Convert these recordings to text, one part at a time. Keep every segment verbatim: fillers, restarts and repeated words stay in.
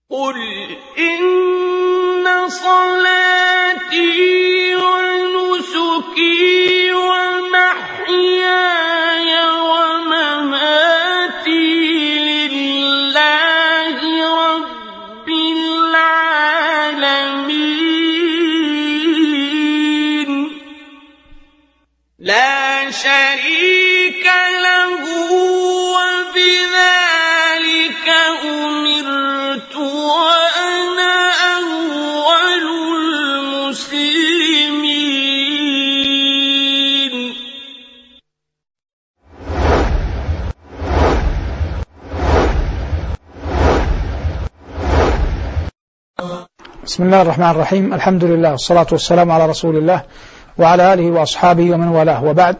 قل إن صلاتي ونسكي ومحياي ومماتي لله رب العالمين لا شريك له وبذلك أمرت وأنا أول المسلمين. بسم الله الرحمن الرحيم. الحمد لله والصلاة والسلام على رسول الله وعلى آله وأصحابه ومن والاه، وبعد،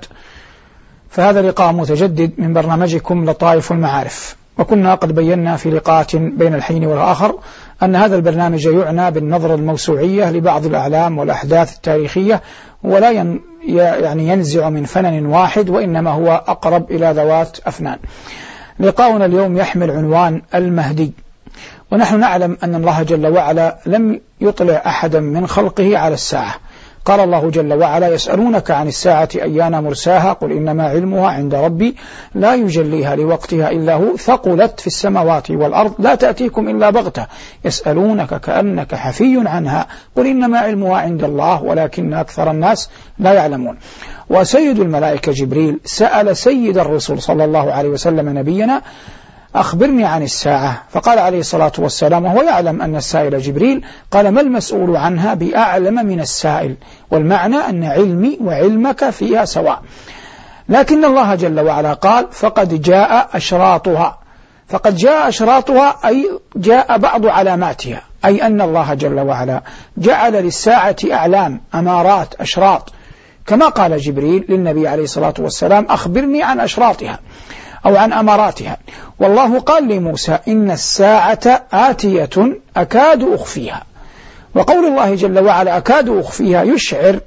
فهذا لقاء متجدد من برنامجكم لطائف المعارف. وكنا قد بينا في لقاءات بين الحين والآخر أن هذا البرنامج يعنى بالنظرة الموسوعية لبعض الأعلام والأحداث التاريخية، ولا ين يعني ينزع من فنن واحد، وإنما هو أقرب إلى ذوات أفنان. لقاؤنا اليوم يحمل عنوان المهدي. ونحن نعلم أن الله جل وعلا لم يطلع أحدا من خلقه على الساعة. قال الله جل وعلا: يسألونك عن الساعة أيان مرساها قل إنما علمها عند ربي لا يجليها لوقتها إلا هو ثقلت في السماوات والأرض لا تأتيكم إلا بغتة يسألونك كأنك حفي عنها قل إنما علمها عند الله ولكن أكثر الناس لا يعلمون. وسيد الملائكة جبريل سأل سيد الرسل صلى الله عليه وسلم نبينا: أخبرني عن الساعة. فقال عليه الصلاة والسلام وهو يعلم أن السائل جبريل: قال: ما المسؤول عنها بأعلم من السائل. والمعنى أن علمي وعلمك فيها سواء. لكن الله جل وعلا قال: فقد جاء أشراطها. فقد جاء أشراطها أي جاء بعض علاماتها، أي أن الله جل وعلا جعل للساعة أعلام، أمارات، أشراط، كما قال جبريل للنبي عليه الصلاة والسلام: أخبرني عن أشراطها أو عن أماراتها. والله قال لموسى: إن الساعة آتية أكاد أخفيها. وقول الله جل وعلا أكاد أخفيها يشعر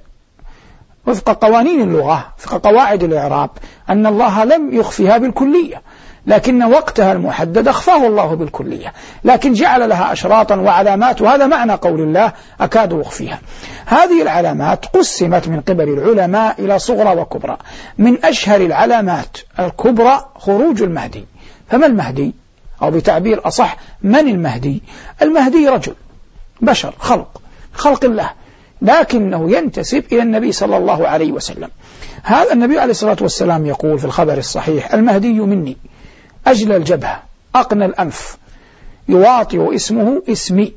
وفق قوانين اللغة، وفق قواعد الإعراب، أن الله لم يخفيها بالكلية، لكن وقتها المحدد أخفاه الله بالكلية، لكن جعل لها أشراطا وعلامات، وهذا معنى قول الله أكاد أخفيها. هذه العلامات قسمت من قبل العلماء إلى صغرى وكبرى. من أشهر العلامات الكبرى خروج المهدي. فما المهدي؟ أو بتعبير أصح، من المهدي؟ المهدي رجل بشر، خلق خلق الله، لكنه ينتسب إلى النبي صلى الله عليه وسلم. هذا النبي عليه الصلاة والسلام يقول في الخبر الصحيح: المهدي مني، أجل الجبهة، أقنى الأنف، يواطئ اسمه اسمي،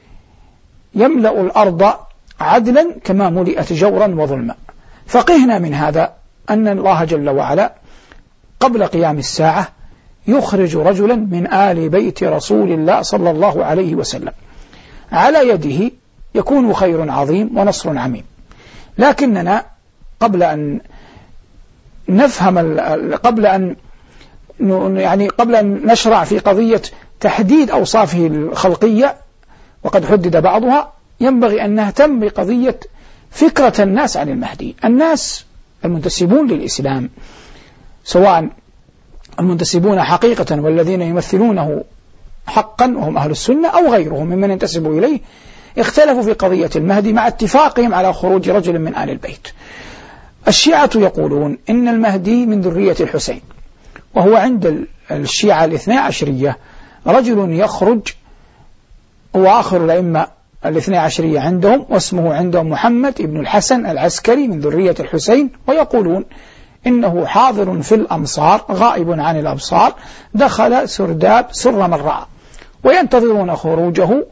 يملأ الأرض عدلا كما ملئت جورا وظلما. فقهنا من هذا أن الله جل وعلا قبل قيام الساعة يخرج رجلا من آل بيت رسول الله صلى الله عليه وسلم، على يده يكون خير عظيم ونصر عميم. لكننا قبل أن نفهم قبل أن يعني قبل أن نشرع في قضية تحديد أوصافه الخلقية، وقد حدد بعضها، ينبغي أن نهتم بقضية فكرة الناس عن المهدي. الناس المنتسبون للإسلام، سواء المنتسبون حقيقة والذين يمثلونه حقا وهم أهل السنة، أو غيرهم ممن ينتسبوا إليه، اختلفوا في قضية المهدي مع اتفاقهم على خروج رجل من آل البيت. الشيعة يقولون إن المهدي من ذرية الحسين، وهو عند الشيعة الاثنى عشرية رجل يخرج، وآخر الأئمة الاثنى عشرية عندهم، واسمه عندهم محمد ابن الحسن العسكري من ذرية الحسين، ويقولون إنه حاضر في الأمصار غائب عن الأبصار، دخل سرداب سر من رأى، وينتظرون خروجه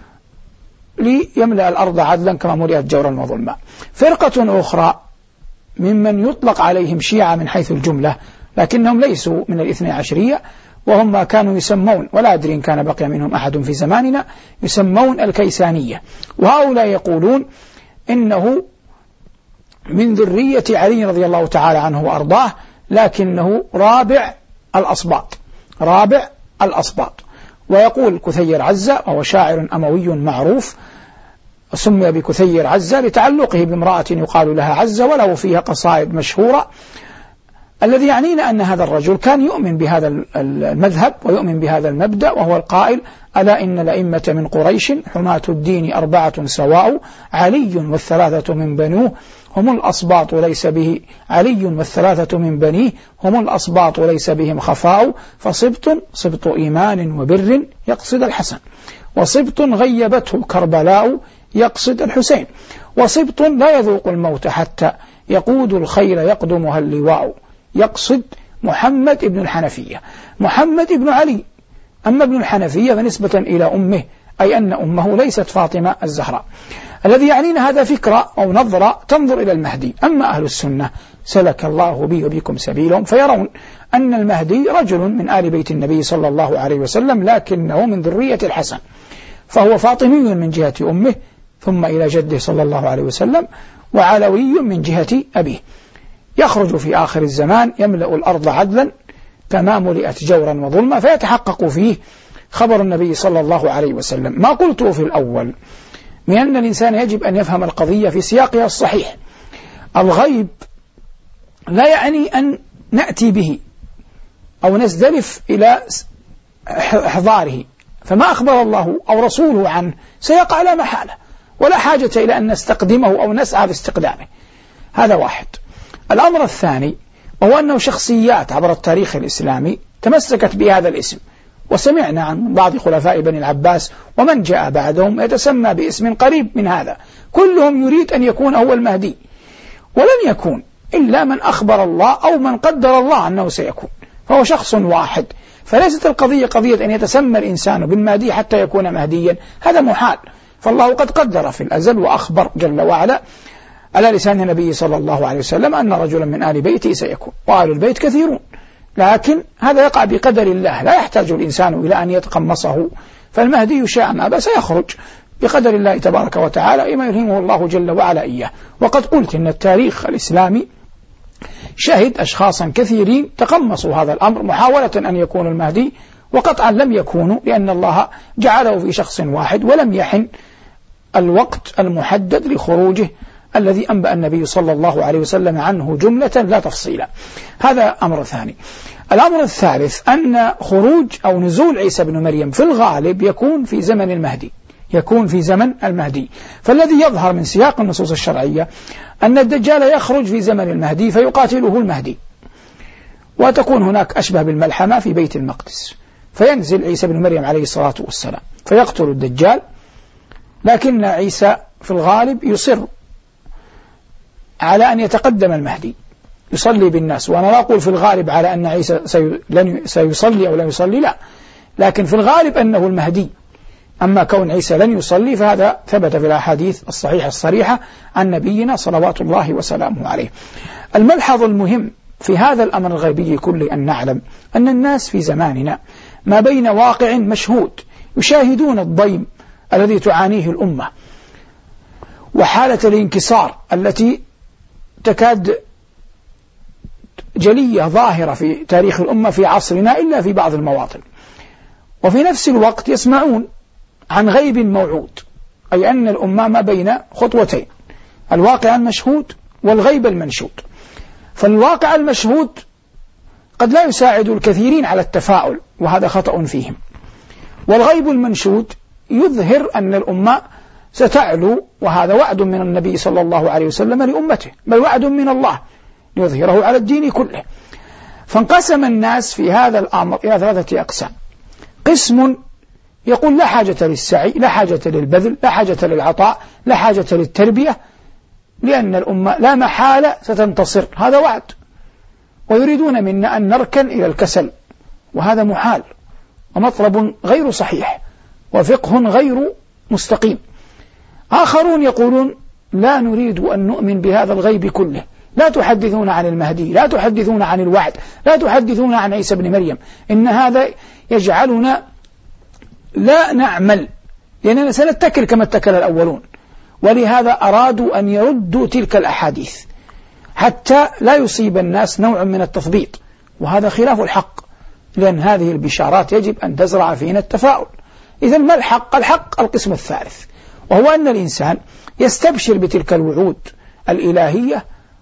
ليملأ الأرض عدلا كما ملئت جورا وظلما. فرقة أخرى ممن يطلق عليهم شيعة من حيث الجملة، لكنهم ليسوا من الاثنى عشرية، وهم ما كانوا يسمون، ولا أدري إن كان بقي منهم أحد في زماننا، يسمون الكيسانية. وهؤلاء يقولون إنه من ذرية علي رضي الله تعالى عنه وأرضاه، لكنه رابع الأصباط، رابع الأصباط. ويقول كثير عزة، وهو شاعر أموي معروف، سمي بكثير عزة لتعلقه بامرأة يقال لها عزة، وله فيها قصائد مشهورة، الذي يعنينا أن هذا الرجل كان يؤمن بهذا المذهب ويؤمن بهذا المبدأ، وهو القائل: ألا إن الأئمة من قريش حماة الدين أربعة سواء، علي والثلاثة من بنوه هم الأصباط ليس به علي والثلاثة من بنيه هم الأصباط ليس بهم خفاء، فصبط صبط إيمان وبر يقصد الحسن، وصبط غيبته كربلاء يقصد الحسين، وصبط لا يذوق الموت حتى يقود الخيل يقدمها اللواء يقصد محمد ابن الحنفية، محمد ابن علي. أما ابن الحنفية فنسبة إلى أمه، أي أن أمه ليست فاطمة الزهراء. الذي يعنينا هذا فكرة أو نظرة تنظر إلى المهدي. أما أهل السنة سلك الله بي وبكم سبيلهم، فيرون أن المهدي رجل من آل بيت النبي صلى الله عليه وسلم، لكنه من ذرية الحسن، فهو فاطمي من جهة أمه ثم إلى جده صلى الله عليه وسلم، وعلوي من جهة أبيه، يخرج في آخر الزمان يملأ الأرض عدلا كما ملئت جورا وظلما، فيتحقق فيه خبر النبي صلى الله عليه وسلم. ما قلته في الأول من أن الإنسان يجب أن يفهم القضية في سياقها الصحيح. الغيب لا يعني أن نأتي به أو نزدلف إلى إحضاره، فما أخبر الله أو رسوله عنه سيقع لا محالة، ولا حاجة إلى أن نستقدمه أو نسعى لاستقدامه. هذا واحد. الأمر الثاني وهو أنه شخصيات عبر التاريخ الإسلامي تمسكت بهذا الاسم، وسمعنا عن بعض خلفاء بني العباس ومن جاء بعدهم يتسمى باسم قريب من هذا، كلهم يريد أن يكون هو المهدي، ولن يكون إلا من أخبر الله أو من قدر الله أنه سيكون، فهو شخص واحد. فليست القضية قضية أن يتسمى الإنسان بالمهدي حتى يكون مهديا، هذا محال، فالله قد قدر في الأزل وأخبر جل وعلا على لسان النبي صلى الله عليه وسلم أن رجلا من آل بيته سيكون، وآل البيت كثيرون، لكن هذا يقع بقدر الله، لا يحتاج الإنسان إلى أن يتقمصه. فالمهدي شاء ما بس يخرج بقدر الله تبارك وتعالى إما يلهمه الله جل وعلا إياه. وقد قلت إن التاريخ الإسلامي شهد أشخاصا كثيرين تقمصوا هذا الأمر محاولة أن يكون المهدي، وقطعا لم يكونوا، لأن الله جعله في شخص واحد، ولم يحن الوقت المحدد لخروجه الذي أنبأ النبي صلى الله عليه وسلم عنه جملة لا تفصيلا. هذا أمر ثاني. الأمر الثالث أن خروج أو نزول عيسى بن مريم في الغالب يكون في زمن المهدي، يكون في زمن المهدي. فالذي يظهر من سياق النصوص الشرعية أن الدجال يخرج في زمن المهدي فيقاتله المهدي، وتكون هناك أشبه بالملحمة في بيت المقدس، فينزل عيسى بن مريم عليه الصلاة والسلام فيقتل الدجال، لكن عيسى في الغالب يصر على أن يتقدم المهدي يصلي بالناس. وأنا لا أقول في الغالب على أن عيسى سيصلي أو لا يصلي، لا، لكن في الغالب أنه المهدي. أما كون عيسى لن يصلي فهذا ثبت في الأحاديث الصحيحة الصريحة عن نبينا صلوات الله وسلامه عليه. الملحظ المهم في هذا الأمر الغيبي كله أن نعلم أن الناس في زماننا ما بين واقع مشهود يشاهدون الضيم الذي تعانيه الأمة، وحالة الانكسار التي تكاد جلية ظاهرة في تاريخ الأمة في عصرنا إلا في بعض المواطن، وفي نفس الوقت يسمعون عن غيب موعود، أي أن الأمة ما بين خطوتين، الواقع المشهود والغيب المنشود. فالواقع المشهود قد لا يساعد الكثيرين على التفاؤل، وهذا خطأ فيهم، والغيب المنشود يظهر أن الأمة ستعلو، وهذا وعد من النبي صلى الله عليه وسلم لأمته، بل وعد من الله ليظهره على الدين كله. فانقسم الناس في هذا الأمر إلى ثلاثة أقسام. قسم يقول لا حاجة للسعي، لا حاجة للبذل، لا حاجة للعطاء، لا حاجة للتربية، لأن الأمة لا محالة ستنتصر، هذا وعد، ويريدون منا أن نركن إلى الكسل، وهذا محال ومطلب غير صحيح وفقه غير مستقيم. آخرون يقولون لا نريد أن نؤمن بهذا الغيب كله، لا تحدثون عن المهدي، لا تحدثون عن الوعد، لا تحدثون عن عيسى بن مريم، إن هذا يجعلنا لا نعمل، لأننا سنتكل كما اتكل الأولون. ولهذا أرادوا أن يردوا تلك الأحاديث حتى لا يصيب الناس نوع من التثبيط، وهذا خلاف الحق، لأن هذه البشارات يجب أن تزرع فينا التفاؤل. إذن ما الحق؟ الحق القسم الثالث، وهو أن الإنسان يستبشر بتلك الوعود الإلهية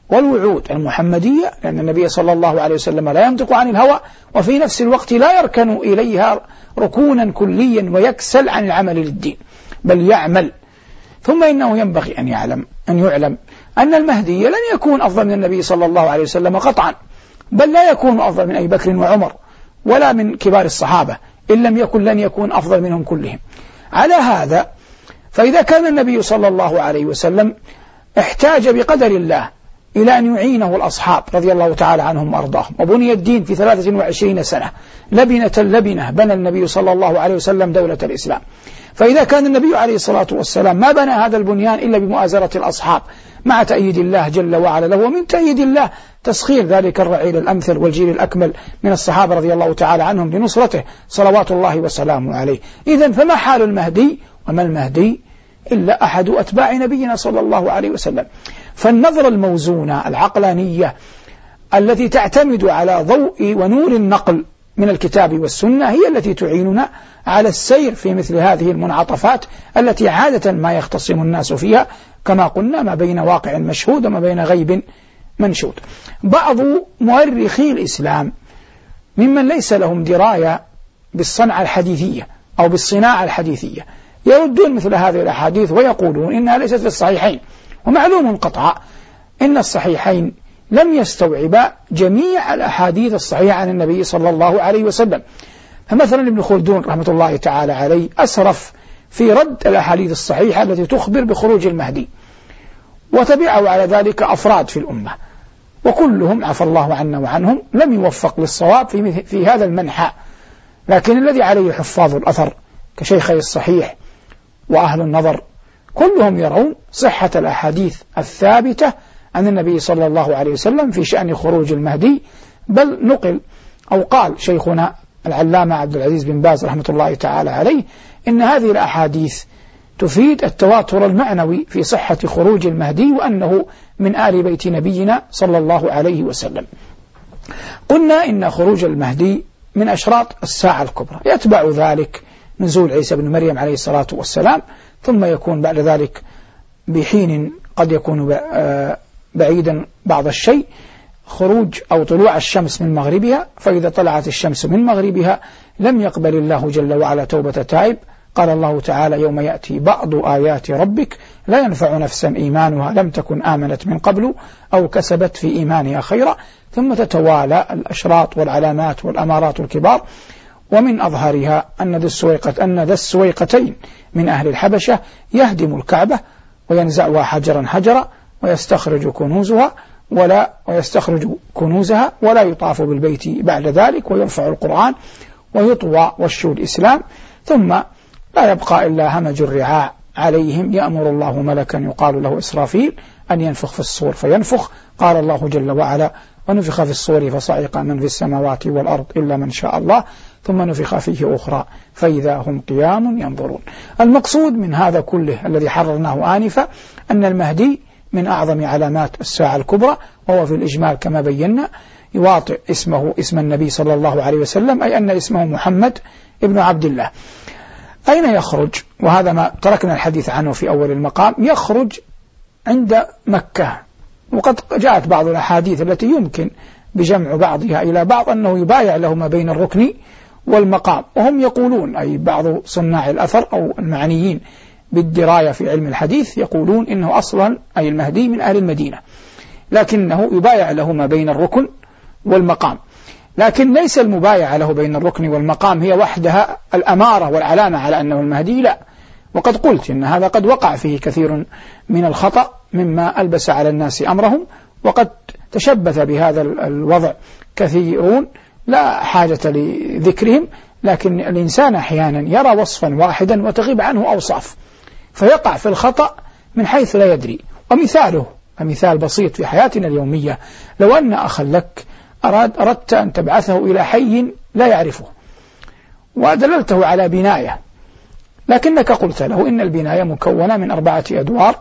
والوعود المحمدية، لأن النبي صلى الله عليه وسلم لا ينطق عن الهوى، وفي نفس الوقت لا يركن إليها ركونا كليا ويكسل عن العمل للدين، بل يعمل. ثم إنه ينبغي أن يعلم أن يعلم أن المهدي لن يكون أفضل من النبي صلى الله عليه وسلم قطعا، بل لا يكون أفضل من أبي بكر وعمر ولا من كبار الصحابة، إن لم يكن لن يكون أفضل منهم كلهم. على هذا فإذا كان النبي صلى الله عليه وسلم احتاج بقدر الله إلى أن يعينه الأصحاب رضي الله تعالى عنهم وأرضاهم، وبني الدين في ثلاثة وعشرين سنة لبنة لبنة بنى النبي صلى الله عليه وسلم دولة الإسلام، فإذا كان النبي عليه الصلاة والسلام ما بنى هذا البنيان إلا بمؤازرة الأصحاب مع تأييد الله جل وعلا له، ومن تأييد الله تسخير ذلك الرعيل الأمثل والجيل الأكمل من الصحابة رضي الله تعالى عنهم لنصرته صلوات الله وسلامه عليه. إذن فما حال المهدي؟ وما المهدي إلا أحد أتباع نبينا صلى الله عليه وسلم. فالنظرة الموزونة العقلانية التي تعتمد على ضوء ونور النقل من الكتاب والسنة هي التي تعيننا على السير في مثل هذه المنعطفات التي عادة ما يختصم الناس فيها، كما قلنا ما بين واقع مشهود وما بين غيب منشود. بعض مؤرخي الإسلام ممن ليس لهم دراية بالصنعة الحديثية أو بالصناعة الحديثية يردون مثل هذه الأحاديث ويقولون إنها ليست في الصحيحين، ومعلوم قطعا إن الصحيحين لم يستوعبا جميع الأحاديث الصحيحة عن النبي صلى الله عليه وسلم. فمثلا ابن خلدون رحمة الله تعالى عليه أسرف في رد الأحاديث الصحيحة التي تخبر بخروج المهدي، وتبعه على ذلك أفراد في الأمة، وكلهم عفى الله عنا وعنهم لم يوفق للصواب في, في هذا المنحى. لكن الذي عليه حفاظ الأثر كشيخي الصحيح وأهل النظر كلهم يرون صحة الأحاديث الثابتة عن النبي صلى الله عليه وسلم في شأن خروج المهدي. بل نقل أو قال شيخنا العلامة عبد العزيز بن باز رحمة الله تعالى عليه إن هذه الأحاديث تفيد التواتر المعنوي في صحة خروج المهدي، وأنه من آل بيت نبينا صلى الله عليه وسلم. قلنا إن خروج المهدي من أشراط الساعة الكبرى، يتبع ذلك نزول عيسى بن مريم عليه الصلاة والسلام، ثم يكون بعد ذلك بحين قد يكون بعيدا بعض الشيء خروج أو طلوع الشمس من مغربها، فإذا طلعت الشمس من مغربها لم يقبل الله جل وعلا توبة تائب. قال الله تعالى يوم يأتي بعض آيات ربك لا ينفع نفسا إيمانها لم تكن آمنت من قبل أو كسبت في إيمانها خيرا. ثم تتوالى الأشراط والعلامات والأمارات الكبار، ومن أظهرها أن ذا السويقة أن ذا السويقتين من أهل الحبشة يهدم الكعبة وينزعها حجرا حجرا ويستخرج كنوزها ولا ويستخرج كنوزها ولا يطاف بالبيت بعد ذلك، ويرفع القرآن ويطوى وش الإسلام، ثم لا يبقى إلا همج الرعاع عليهم. يأمر الله ملكا يقال له إسرافيل أن ينفخ في الصور فينفخ. قال الله جل وعلا ونفخ في الصور فصعق من في السماوات والأرض إلا من شاء الله ثم نفخ فيه أخرى فإذا هم قيام ينظرون. المقصود من هذا كله الذي حررناه آنفا أن المهدي من أعظم علامات الساعة الكبرى، وهو في الإجمال كما بينا يواطئ اسمه اسم النبي صلى الله عليه وسلم، أي أن اسمه محمد ابن عبد الله. أين يخرج؟ وهذا ما تركنا الحديث عنه في أول المقام. يخرج عند مكة، وقد جاءت بعض الأحاديث التي يمكن بجمع بعضها إلى بعض أنه يبايع له ما بين الركن والمقام، وهم يقولون أي بعض صناع الأثر أو المعنيين بالدراية في علم الحديث يقولون إنه أصلا أي المهدي من أهل المدينة، لكنه يبايع له ما بين الركن والمقام. لكن ليس المبايعة له بين الركن والمقام هي وحدها الأمارة والعلامة على أنه المهدي، لا. وقد قلت إن هذا قد وقع فيه كثير من الخطأ مما ألبس على الناس أمرهم، وقد تشبث بهذا الوضع كثيرون لا حاجة لذكرهم. لكن الإنسان أحيانا يرى وصفا واحدا وتغيب عنه أوصاف فيقع في الخطأ من حيث لا يدري. ومثاله مثال بسيط في حياتنا اليومية، لو أن أخا لك أراد أردت أن تبعثه إلى حي لا يعرفه ودللته على بناية، لكنك قلت له إن البناية مكونة من أربعة أدوار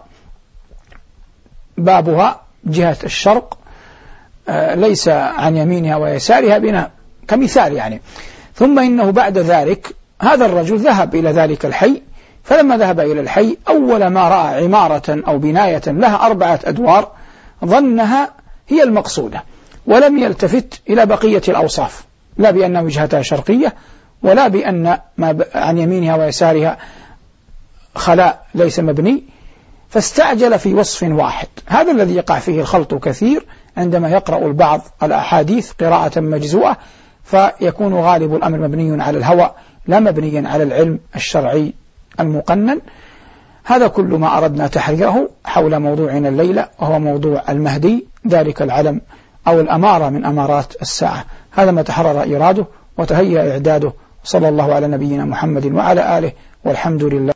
بابها جهة الشرق ليس عن يمينها ويسارها بناء كمثال يعني. ثم إنه بعد ذلك هذا الرجل ذهب إلى ذلك الحي، فلما ذهب إلى الحي أول ما رأى عمارة أو بناية لها أربعة أدوار ظنها هي المقصودة، ولم يلتفت إلى بقية الأوصاف، لا بأن وجهتها شرقية ولا بأن ما عن يمينها ويسارها خلاء ليس مبني، فاستعجل في وصف واحد. هذا الذي يقع فيه الخلط كثير عندما يقرأ البعض الأحاديث قراءة مجزوءة، فيكون غالب الأمر مبني على الهوى لا مبنيا على العلم الشرعي المقنن. هذا كل ما أردنا تحريره حول موضوعنا الليلة، وهو موضوع المهدي، ذلك العلم أو الأمارة من أمارات الساعة. هذا ما تحرر إيراده وتهيأ إعداده. صلى الله على نبينا محمد وعلى آله، والحمد لله.